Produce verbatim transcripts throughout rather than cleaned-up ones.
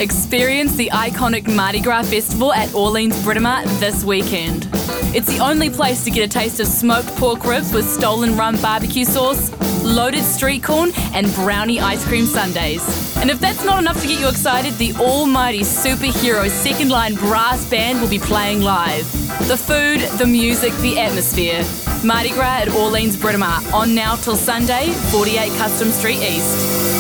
Experience the iconic Mardi Gras Festival at Orleans Britomart this weekend. It's the only place to get a taste of smoked pork ribs with stolen rum barbecue sauce, loaded street corn, and brownie ice cream sundaes. And if that's not enough to get you excited, the almighty superhero Second Line Brass Band will be playing live. The food, the music, the atmosphere. Mardi Gras at Orleans Britomart, on now till Sunday, forty-eight Custom Street East.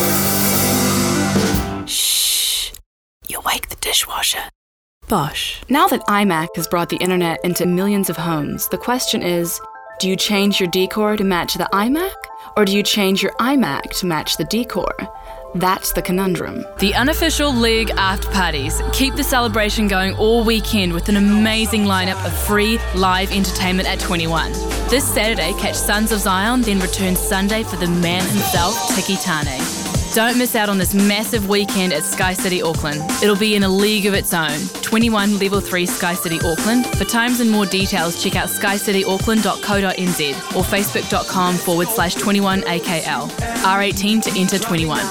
Shh, you'll wake the dishwasher. Bosch. Now that iMac has brought the internet into millions of homes, the question is, do you change your decor to match the iMac? Or do you change your iMac to match the decor? That's the conundrum. The unofficial League after parties keep the celebration going all weekend with an amazing lineup of free live entertainment at twenty-one. This Saturday, catch Sons of Zion, then return Sunday for the man himself, Tiki Tane. Don't miss out on this massive weekend at Sky City Auckland. It'll be in a league of its own. twenty-one Level three Sky City Auckland. For times and more details, check out sky city auckland dot co dot n z or facebook.com forward slash 21AKL. R eighteen to enter twenty-one.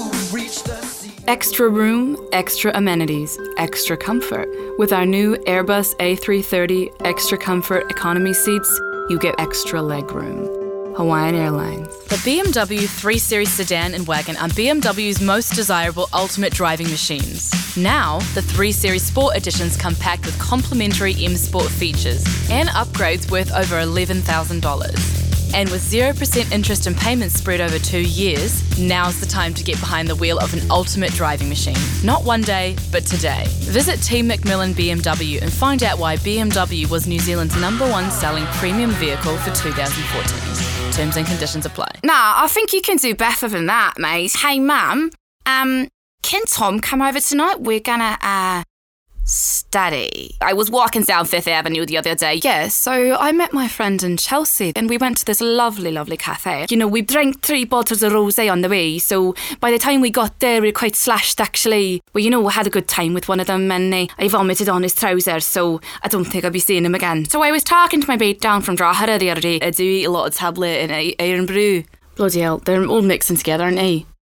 Extra room, extra amenities, extra comfort. With our new Airbus A three thirty Extra Comfort economy seats, you get extra legroom. Hawaiian Airlines. The B M W three Series sedan and wagon are B M W's most desirable ultimate driving machines. Now, the three Series Sport Editions come packed with complimentary M Sport features and upgrades worth over eleven thousand dollars. And with zero percent interest and payments spread over two years, now's the time to get behind the wheel of an ultimate driving machine. Not one day, but today. Visit Team Macmillan B M W and find out why B M W was New Zealand's number one selling premium vehicle for two thousand fourteen. Terms and conditions apply. Nah, I think you can do better than that, mate. Hey, Mum, um, can Tom come over tonight? We're gonna, uh, study. I was walking down Fifth Avenue the other day. Yeah, so I met my friend in Chelsea and we went to this lovely, lovely cafe. You know, we drank three bottles of rosé on the way, so by the time we got there, we were quite slashed, actually. Well, you know, we had a good time with one of them and uh, I vomited on his trousers, so I don't think I'll be seeing him again. So I was talking to my mate down from Drogheda the other day. I do eat a lot of tablet and iron brew. Bloody hell, they're all mixing together, aren't they?